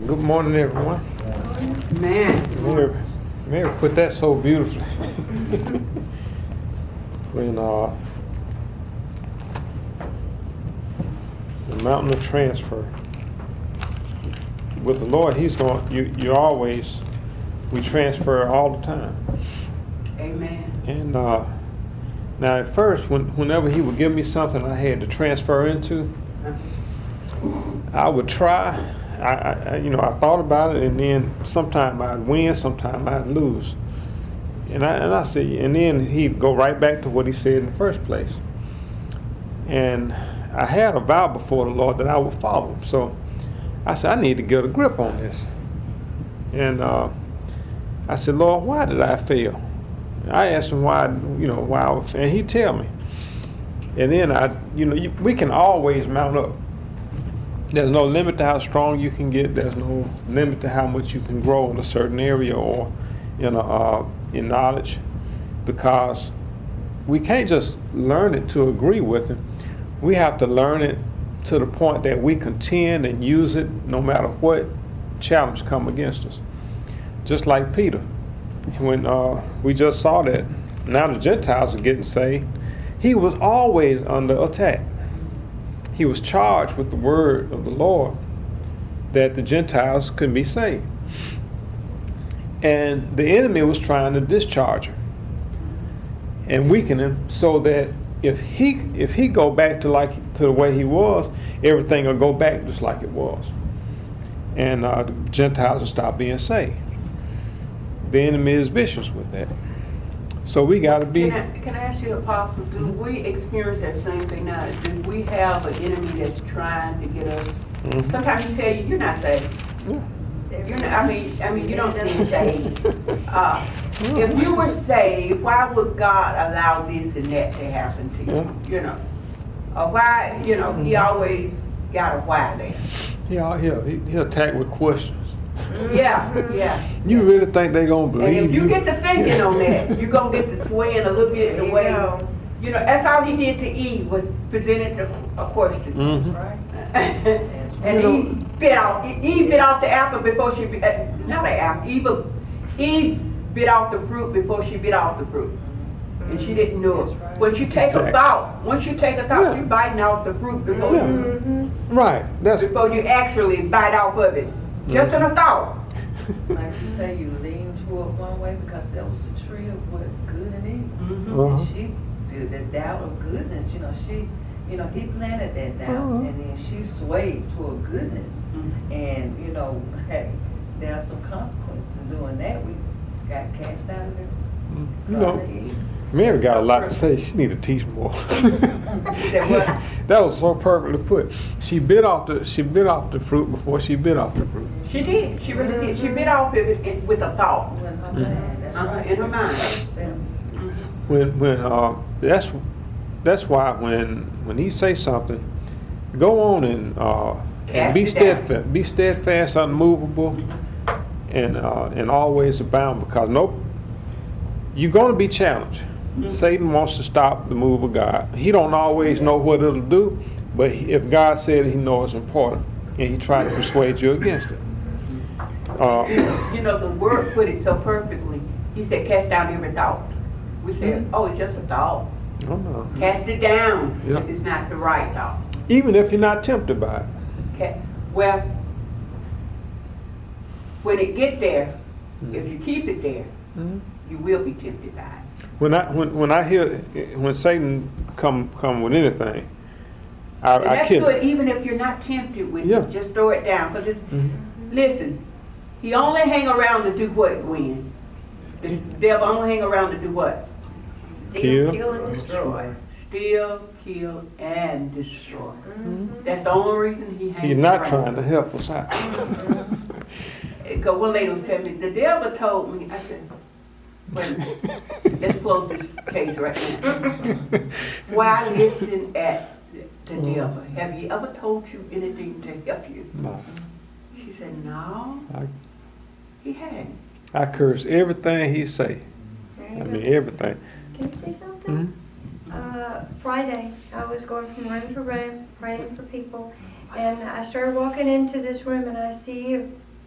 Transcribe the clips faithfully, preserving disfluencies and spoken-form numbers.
Good morning, everyone. Man. Mary, Mary put that so beautifully. when uh, the mountain of transfer. With the Lord, He's going. You, you always. We transfer all the time. Amen. And uh, now, at first, when, whenever He would give me something I had to transfer into, I would try. I, I, you know, I thought about it, and then sometime I'd win, sometime I'd lose. And I, and I see, and then he'd go right back to what he said in the first place. And I had a vow before the Lord that I would follow him. So I said, I need to get a grip on this. And uh, I said, Lord, why did I fail? I asked him why, you know, why, I was, and he'd tell me. And then I, you know, you, we can always mount up. There's no limit to how strong you can get. There's no limit to how much you can grow in a certain area or in a, uh, in knowledge, because we can't just learn it to agree with it. We have to learn it to the point that we contend and use it no matter what challenge come against us. Just like Peter, when uh, we just saw that now the Gentiles are getting saved, he was always under attack. He was charged with the word of the Lord that the Gentiles couldn't be saved. And the enemy was trying to discharge him and weaken him so that if he if he go back to like to the way he was, everything will go back just like it was. And uh, the Gentiles will stop being saved. The enemy is vicious with that. So we got to be. Can I, can I ask you, Apostle, do mm-hmm. we experience that same thing now? Do we have an enemy that's trying to get us? Mm-hmm. Sometimes he tell you, you're not saved. Yeah. If you're not, I mean, I mean, you don't need saved. Uh, yeah. If you were saved, why would God allow this and that to happen to you? Yeah. You know, or why? You know, mm-hmm. He always got a why there. Yeah, he'll he, he'll attack with questions. Yeah, yeah. You really think they're gonna believe you? And if you, you get to thinking yeah. on that, you're gonna get to swaying a little bit the way. Go. You know, that's all he did to Eve, was presented a, a question, mm-hmm. right? And he bit off. Eve bit off the apple before she bit. Uh, not the apple. Eve, Eve bit off the fruit before she bit off the fruit, and she didn't know it. Right. Once you take exactly. a thought, once you take a thought, yeah. you're biting off the fruit before yeah. you, mm-hmm. right. That's before you actually bite off of it. Just in a thought. Like you say, you lean toward one way because that was the tree of what good and evil. Mm-hmm. uh-huh. And she did the doubt of goodness. You know, she, you know, he planted that doubt, uh-huh. and then she swayed toward goodness. Mm-hmm. And you know, hey, there are some consequences to doing that. We got cast out of there. Mm-hmm. You know, Mary got a lot to say. She need to teach more. That was so perfectly put. She bit off the she bit off the fruit before she bit off the fruit. She did. She really did. She bit off of it with a thought. Mm-hmm. Uh-huh. In her mind. When when uh that's that's why when when he say something, go on and uh and be steadfast, be steadfast, unmovable, and uh and always abound, because nope, you're gonna be challenged. Mm-hmm. Satan wants to stop the move of God. He don't always know what it'll do, but he, if God said it, he knows it's important, and he tried to persuade you against it. Uh, you know, the word put it so perfectly. He said, cast down every thought. We said, mm-hmm. oh, it's just a thought. Oh, no. Cast it down yeah. if it's not the right thought. Even if you're not tempted by it. Okay. Well, when it get there, mm-hmm. if you keep it there, mm-hmm. you will be tempted by it. When I when when I hear when Satan come come with anything, I, and I that's kill good. it. Even if you're not tempted with yeah. it, just throw it down. Because it's mm-hmm. listen, he only hang around to do what? Win. The devil only hang around to do what? Steal, kill, kill and destroy. Steal, kill, and destroy. Mm-hmm. That's the only reason he hangs around. He's not around. Trying to help us out. Because one lady was telling me, the devil told me. I said, wait a minute. Let's close this case right now. Why listen at the devil? Have he ever told you anything to help you? No. She said, no. I, he hadn't. I curse everything he say. I mean, everything. Can you say something? Mm-hmm. uh, Friday, I was going from room to room, praying for people, and I started walking into this room, and I see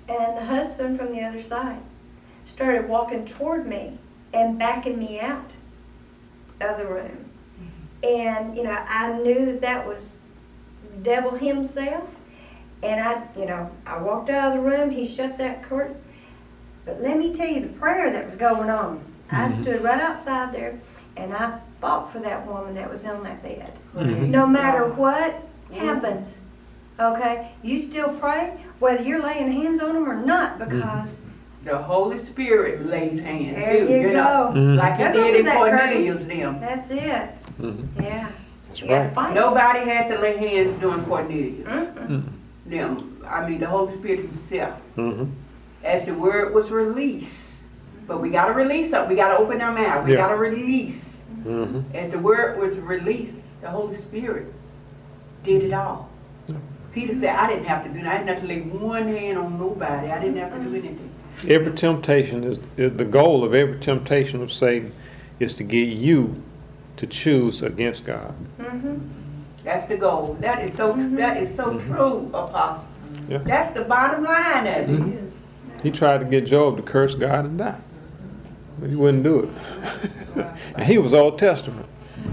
and the husband from the other side started walking toward me and backing me out of the room. And, you know, I knew that that was the devil himself. And I, you know, I walked out of the room, he shut that curtain. But let me tell you the prayer that was going on. I Mhm. stood right outside there, and I fought for that woman that was on that bed. Mhm. No matter what happens, okay, you still pray, whether you're laying hands on them or not, because The Holy Spirit lays hands there too, you you know. go. Mhm. Like There it goes did in that curtain. Cornelius them. That's it. Mhm. Yeah. That's You gotta right. fight. Nobody had to lay hands during Cornelius. Mm-mm. Mhm. Them, I mean, the Holy Spirit himself. Mhm. As the word was released. But we gotta release something. We gotta open our mouth. We Yeah. gotta release. Mhm. As the word was released, the Holy Spirit did it all. Yeah. Peter said, I didn't have to do that. I didn't have to lay one hand on nobody. I didn't have to do anything. Every temptation is, is the goal of every temptation of Satan is to get you to choose against God. Mm-hmm. That's the goal. That is so, Mhm. that is so Mhm. true, Apostle. Yeah. That's the bottom line of it. Mhm. He tried to get Job to curse God and die, but he wouldn't do it. And he was Old Testament.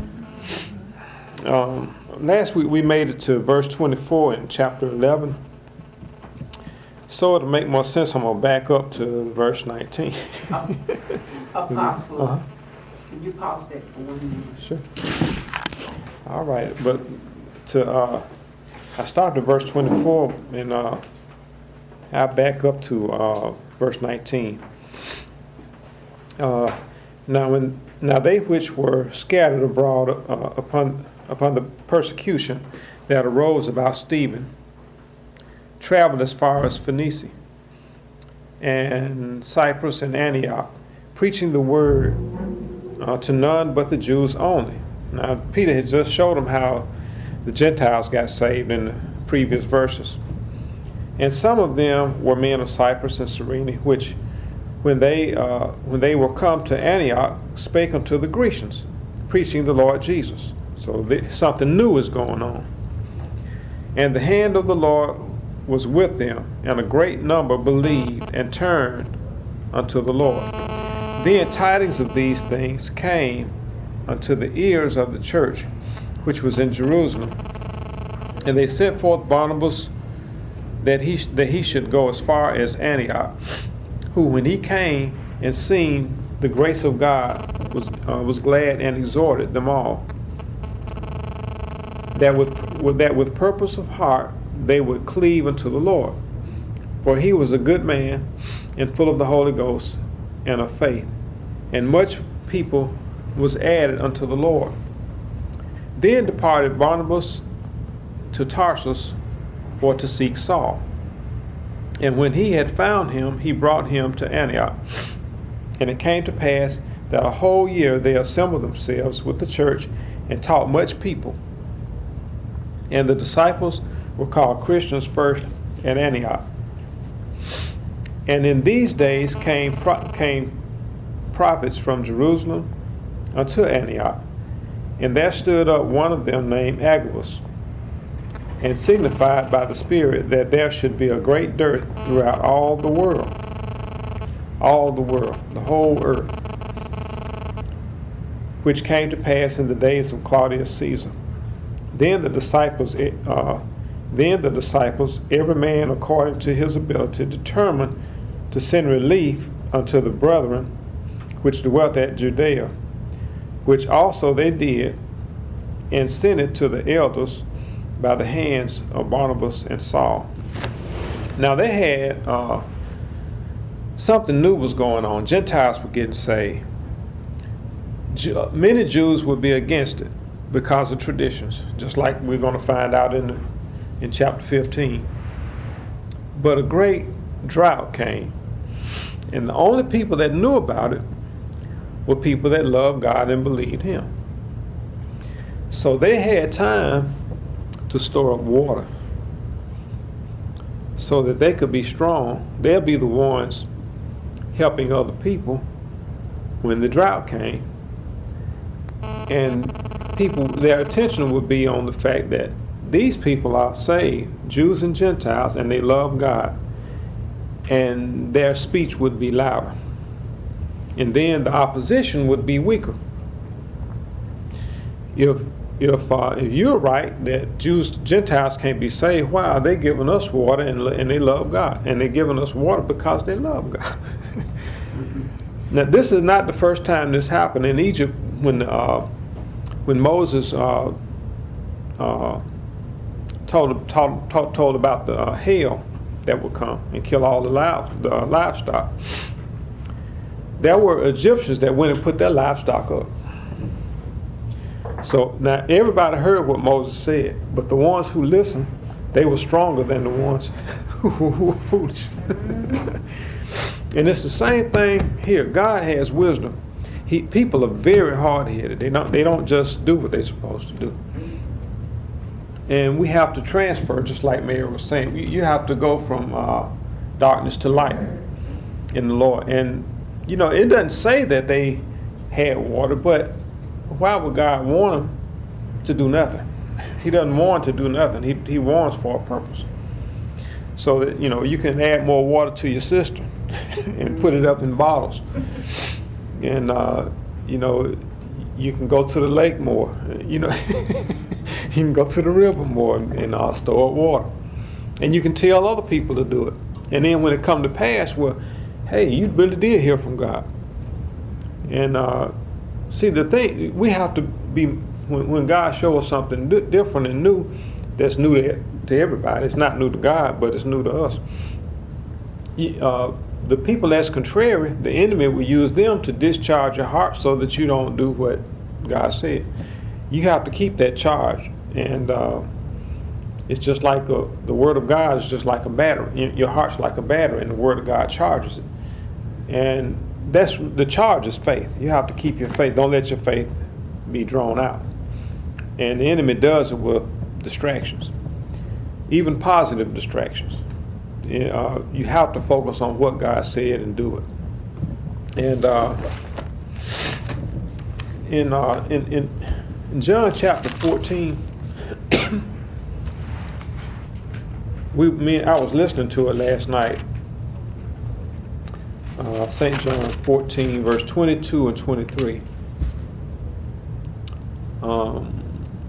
Um, last week we made it to verse twenty-four in chapter eleven. So to make more sense, I'm gonna back up to verse nineteen. Apostle, Uh-huh. can you pause that for one minute? Sure. All right, but to uh, I stopped at verse twenty-four and uh, I back up to uh, verse nineteen. Uh, now when now they which were scattered abroad uh, upon upon the persecution that arose about Stephen traveled as far as Phoenicia and Cyprus and Antioch, preaching the word uh, to none but the Jews only. Now Peter had just showed them how the Gentiles got saved in the previous verses. And some of them were men of Cyprus and Cyrene, which when they uh, when they were come to Antioch, spake unto the Grecians, preaching the Lord Jesus. So th- something new is going on. And the hand of the Lord was with them, and a great number believed and turned unto the Lord. Then tidings of these things came unto the ears of the church, which was in Jerusalem. And they sent forth Barnabas that he, that he should go as far as Antioch, who when he came and seen the grace of God was, uh, was glad and exhorted them all, that with, with, that with purpose of heart they would cleave unto the Lord. For he was a good man and full of the Holy Ghost and of faith, and much people was added unto the Lord. Then departed Barnabas to Tarsus for to seek Saul. And when he had found him, he brought him to Antioch. And it came to pass that a whole year they assembled themselves with the church and taught much people. And the disciples were called Christians first at Antioch. And in these days came pro- came prophets from Jerusalem unto Antioch. And there stood up one of them named Agabus, and signified by the Spirit that there should be a great dearth throughout all the world, all the world, the whole earth, which came to pass in the days of Claudius Caesar. Then the disciples, uh, then the disciples, every man according to his ability, determined to send relief unto the brethren which dwelt at Judea, which also they did, and sent it to the elders by the hands of Barnabas and Saul. Now they had uh, something new was going on. Gentiles were getting saved. Ju- many Jews would be against it because of traditions, just like we're going to find out in the, in chapter fifteen. But a great drought came, and the only people that knew about it were people that loved God and believed Him. So they had time to store up water so that they could be strong. They'll be the ones helping other people when the drought came. And people, their attention would be on the fact that these people are saved, Jews and Gentiles, and they love God. and their speech would be louder. And then the opposition would be weaker. If if uh, if you're right that Jews, Gentiles can't be saved, why are they giving us water and and they love God, and they're giving us water because they love God? Now this is not the first time this happened in Egypt when uh, when Moses uh, uh, told, told told told about the uh, hail that would come and kill all the, live, the uh, livestock. There were Egyptians that went and put their livestock up. So now everybody heard what Moses said, but the ones who listened, they were stronger than the ones who were foolish. And it's the same thing here. God has wisdom. He, people are very hard-headed. They don't, they don't just do what they're supposed to do. And we have to transfer, just like Mary was saying. You, you have to go from uh, darkness to light in the Lord. And, you know, it doesn't say that they had water, but why would God want them to do nothing? He doesn't want to do nothing. He, he wants for a purpose. So that, you know, you can add more water to your cistern and put it up in bottles. And, uh, you know, you can go to the lake more. You know, you can go to the river more and, and uh, store up water. And you can tell other people to do it. And then when it come to pass, well, hey, you really did hear from God. And, uh, see, the thing, we have to be, when, when God shows us something di different and new, that's new to, to everybody. It's not new to God, but it's new to us. Uh, the people that's contrary, the enemy will use them to discharge your heart so that you don't do what God said. You have to keep that charge. And uh, it's just like a, the Word of God is just like a battery. Your heart's like a battery, and the Word of God charges it. And that's the charge is faith. You have to keep your faith. Don't let your faith be drawn out. And the enemy does it with distractions, even positive distractions. Uh, you have to focus on what God said and do it. And uh, in, uh, in in in John chapter fourteen, we me I was listening to it last night. Uh, Saint John fourteen, verse twenty-two and twenty-three. Um,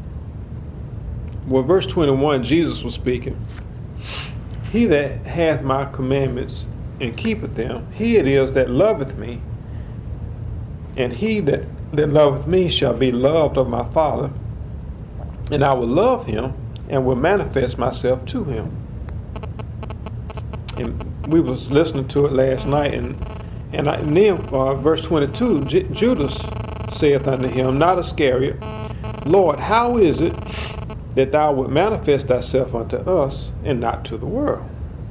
well, verse twenty-one, Jesus was speaking. He that hath my commandments and keepeth them, he it is that loveth me. And he that, that loveth me shall be loved of my Father. And I will love him and will manifest myself to him. And we was listening to it last night, and and, I, and then uh, verse twenty-two, J Judas saith unto him, not Iscariot, Lord, how is it that thou would manifest thyself unto us and not to the world?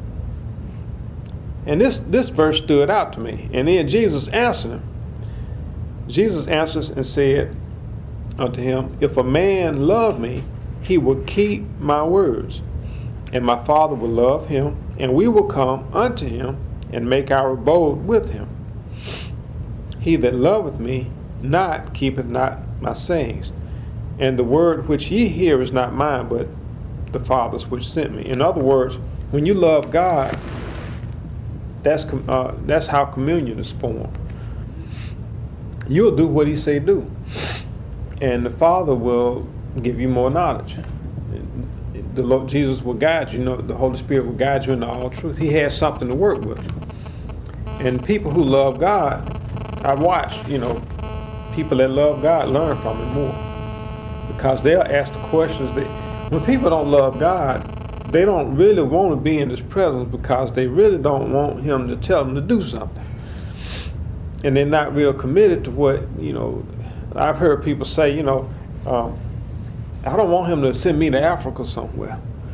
And this this verse stood out to me. And then Jesus answered him. Jesus answers and said unto him, if a man love me, he will keep my words, and my Father will love him, and we will come unto him and make our abode with him. He that loveth me not keepeth not my sayings, and the word which ye hear is not mine, but the Father's which sent me. In other words, when you love God, that's uh, that's how communion is formed. You'll do what he say do, and the Father will give you more knowledge. The Lord Jesus will guide you. You know, the Holy Spirit will guide you into all truth. He has something to work with. And people who love God, I watch, you know, people that love God learn from him more, because they'll ask the questions. That, when people don't love God, they don't really want to be in his presence because they really don't want him to tell them to do something. And they're not real committed to what, you know, I've heard people say, you know, um, I don't want him to send me to Africa somewhere.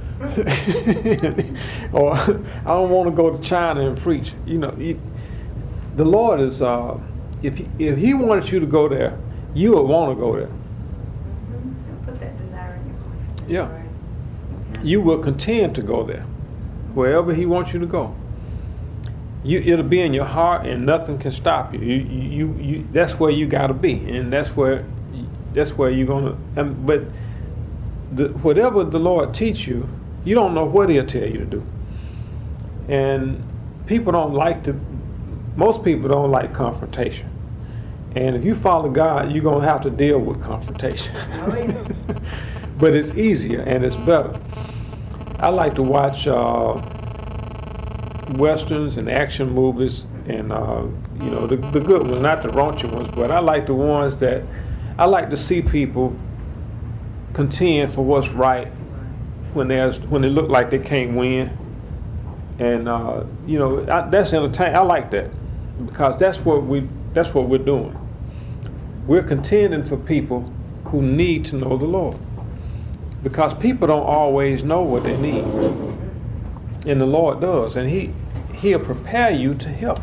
Or I don't want to go to China and preach. You know, he, the Lord is, uh, if, he, if he wanted you to go there, you would want to go there. Mm-hmm. Put that desire in your heart. That's Yeah. right. You will continue to go there, wherever he wants you to go. You, it'll be in your heart, and nothing can stop you. You, you, you that's where you got to be, and that's where, that's where you're gonna. Um, but the, whatever the Lord teach you, you don't know what he'll tell you to do. And people don't like to, most people don't like confrontation. And if you follow God, you're going to have to deal with confrontation. Oh, yeah. But it's easier and it's better. I like to watch uh, westerns and action movies, and uh, you know, the, the good ones, not the raunchy ones, but I like the ones that, I like to see people contend for what's right when there's when they look like they can't win. And uh, you know, I, that's entertaining. I like that because that's what we that's what we're doing. We're contending for people who need to know the Lord, because people don't always know what they need, and the Lord does, and He He'll prepare you to help.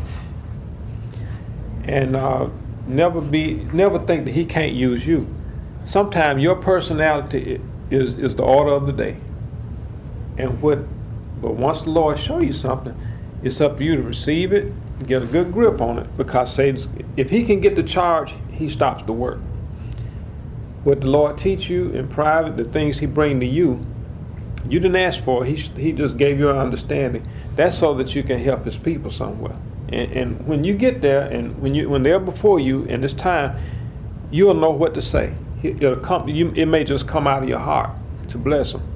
And uh, never be never think that He can't use you. Sometimes your personality is is the order of the day, and what. But once the Lord show you something, it's up to you to receive it, get a good grip on it, because Satan's, if he can get the charge, he stops the work. What the Lord teach you in private, the things He bring to you, you didn't ask for. He He just gave you an understanding. That's so that you can help His people somewhere. And, and when you get there, and when you when they're before you, and it's time, you'll know what to say. It'll come. You, it may just come out of your heart to bless them.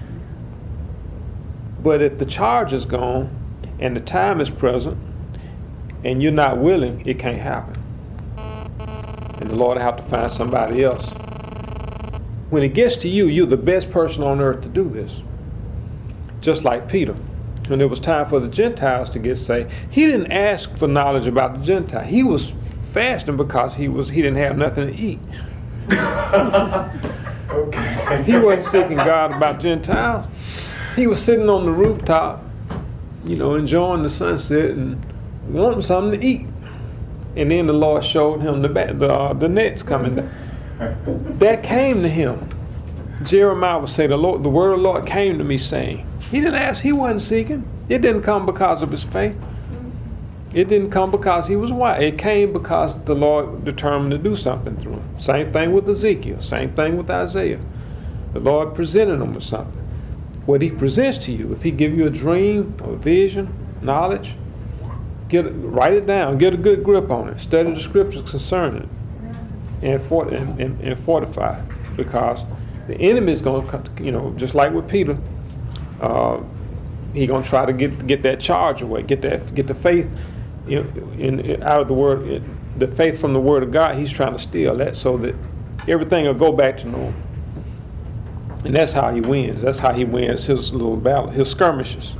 But if the charge is gone and the time is present and you're not willing, it can't happen. And the Lord will have to find somebody else. When it gets to you, you're the best person on earth to do this. Just like Peter. When it was time for the Gentiles to get saved, he didn't ask for knowledge about the Gentiles. He was fasting because he was he didn't have nothing to eat. Okay. He wasn't seeking God about Gentiles. He was sitting on the rooftop, you know, enjoying the sunset and wanting something to eat. And then the Lord showed him the the, uh, the nets coming down. That came to him. Jeremiah would say, the Lord, the word of the Lord came to me saying. He didn't ask, he wasn't seeking. It didn't come because of his faith. It didn't come because he was wise. It came because the Lord determined to do something through him. Same thing with Ezekiel. Same thing with Isaiah. The Lord presented them with something. What He presents to you, if He give you a dream or a vision, knowledge, get write it down, get a good grip on it, study the scriptures concerning it, and, fort, and, and, and fortify, because the enemy is going to, you know, just like with Peter, uh, he's going to try to get get that charge away, get that get the faith in, in, in out of the word, in, the faith from the Word of God. He's trying to steal that so that everything will go back to normal. And that's how he wins. That's how he wins his little battle, his skirmishes.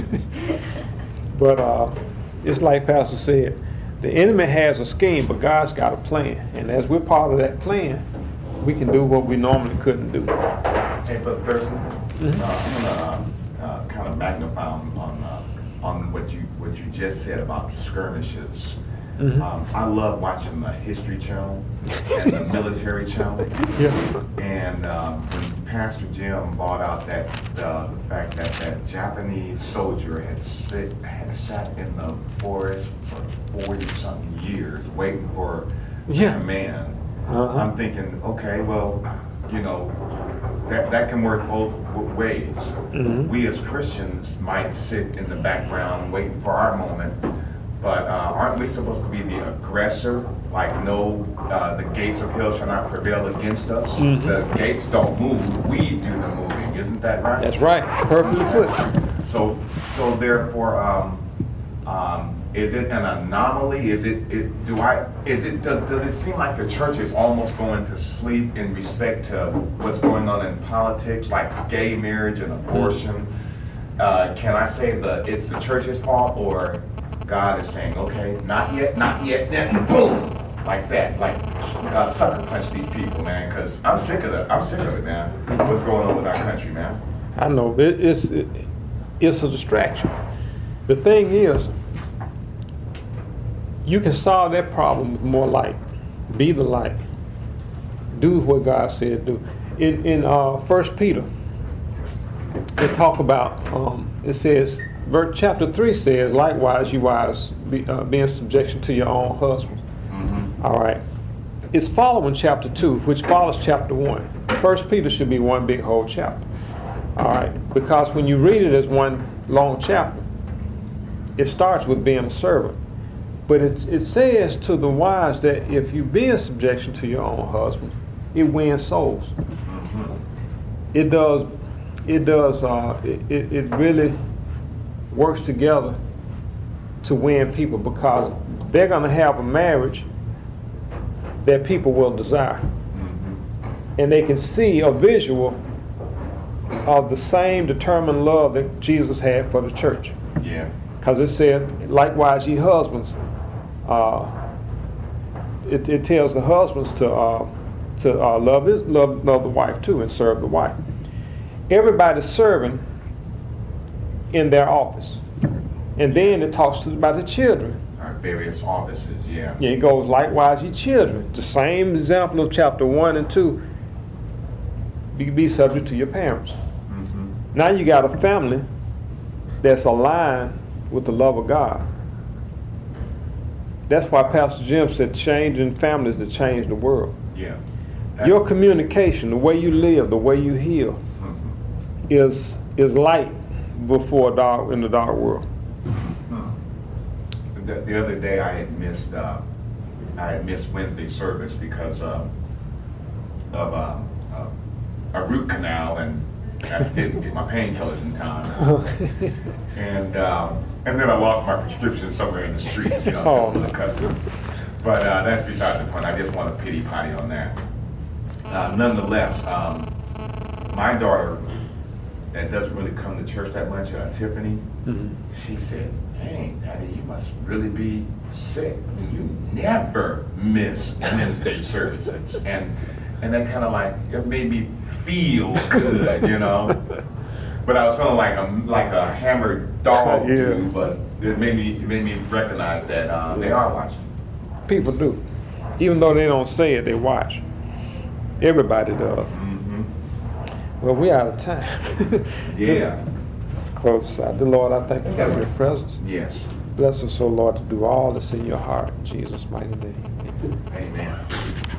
But uh, it's like Pastor said, the enemy has a scheme, but God's got a plan. And as we're part of that plan, we can do what we normally couldn't do. Hey, Brother Thurston, mm-hmm. uh, I'm going to uh, uh, kind of magnify on on, uh, on what you what you just said about skirmishes. Mm-hmm. um, I love watching the History Channel and the Military Channel. Yeah. And um, when Pastor Jim brought out that uh, the fact that that Japanese soldier had sit had sat in the forest for forty something years waiting for yeah. command, uh-huh. I'm thinking, okay, well, you know, that that can work both ways. Mm-hmm. We as Christians might sit in the background waiting for our moment. But uh, aren't we supposed to be the aggressor? Like, no, uh, the gates of hell shall not prevail against us. Mm-hmm. The gates don't move, we do the moving. Isn't that right? That's right. Perfectly put. So, so therefore, um, um, is it an anomaly? Is it, it? Do I? Is it? Does, does it seem like the church is almost going to sleep in respect to what's going on in politics, like gay marriage and abortion? Mm-hmm. uh, can I say that it's the church's fault, or God is saying, okay, not yet, not yet, then boom, like that, like uh, sucker punch these people, man, because I'm sick of it. I'm sick of it, man. What's going on with our country, man? I know it, it's it, it's a distraction. The thing is, you can solve that problem with more light. Be the light. Do what God said do. In in uh, First Peter, they talk about. Um, it says. Verse chapter three says, likewise, you wives, be, uh, be in subjection to your own husbands. Mm-hmm. All right. It's following chapter two, which follows chapter one. First Peter should be one big whole chapter. All right. Because when you read it as one long chapter, It starts with being a servant. But it, it says to the wives that if you be in subjection to your own husband, it wins souls. Mhm. It does, it does, uh, it, it it really works together to win people, because they're gonna have a marriage that people will desire. Mhm. And they can see a visual of the same determined love that Jesus had for the church. Yeah. Because it said, likewise, ye husbands, uh, it, it tells the husbands to uh, to uh, love his love love the wife too, and serve the wife. Everybody's serving in their office, and then it talks about the children. Our various offices, yeah. Yeah, it goes, likewise, ye children. The same example of chapter one and two. Be, be subject to your parents. Mhm. Now you got a family that's aligned with the love of God. That's why Pastor Jim said changing families to change the world. Yeah. Your communication, the way you live, the way you heal, Mhm. is is light before dark in the dark world. The, the other day I had missed, uh, I had missed Wednesday service because uh, of uh, uh, a root canal, and I didn't get my painkillers in time. And um, and then I lost my prescription somewhere in the streets, you know, Oh. to the customer. But uh, that's beside the point. I just want a pity potty on that. Uh, nonetheless, um, my daughter, that doesn't really come to church that much, uh, Tiffany, Mhm. she said, "Dang, Daddy, you must really be sick. I mean, you never miss Wednesday services." And and that kind of like, it made me feel good, you know. But I was feeling like a like a hammered dog, Yeah. too, but it made me it made me recognize that uh, they are watching. People do. Even though they don't say it, they watch. Everybody does. Mm-hmm. Well, we're out of time. Yeah. Close out. Dear Lord, I thank you for your presence. Yes. Bless us, O Lord, to do all that's in your heart. In Jesus' mighty name. Amen. Amen.